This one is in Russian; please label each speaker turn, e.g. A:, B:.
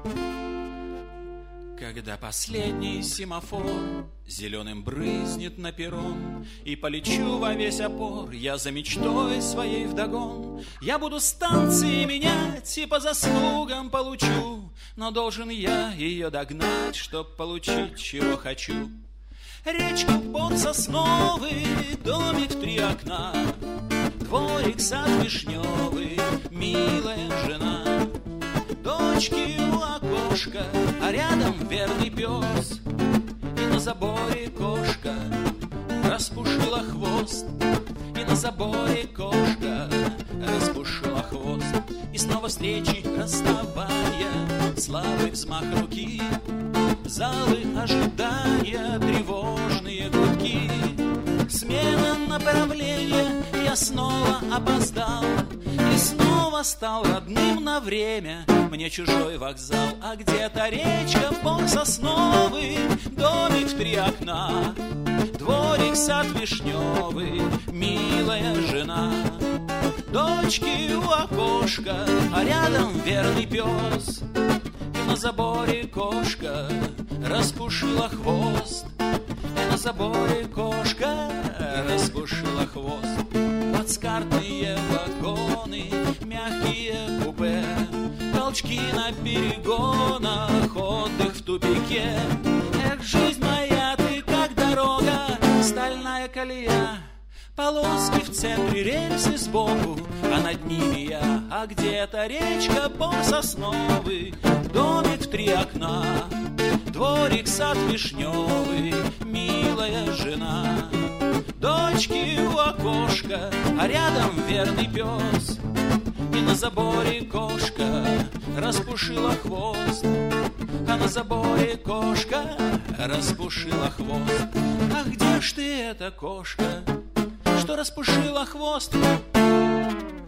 A: Когда последний семафор зеленым брызнет на перрон, и полечу во весь опор я за мечтой своей вдогон, я буду станции менять и по заслугам получу, но должен я ее догнать, чтоб получить, чего хочу. Речка, под сосновый, домик в 3 окна, дворик, сад вишневый, милая жена. Дочки у окошка, а рядом верный пес, и на заборе кошка распушила хвост, и на заборе кошка распушила хвост. И снова встречи, расставания, слабый взмах руки, залы ожидания, тревожные гудки. Смена направления, я снова опоздал, и снова стал родным на время мне чужой вокзал. А где-то речка, под сосновый, домик в 3 окна, дворик, сад вишневый, милая жена. Дочки у окошка, а рядом верный пес, и на заборе кошка распушила хвост, и на заборе кошка распушила хвост. Плацкартные вагоны, мягкие купе, толчки на перегонах, отдых в тупике. Эх, жизнь моя, ты как дорога, стальная колея, полоски в центре, рельсы сбоку, а над ними я. А где-то речка, под сосновый, домик в 3 окна, дворик, сад вишневый, милая жена. Дочки у окошка, а рядом верный пес, и на заборе кошка распушила хвост, а на заборе кошка распушила хвост. А где ж ты, эта кошка, что распушила хвост?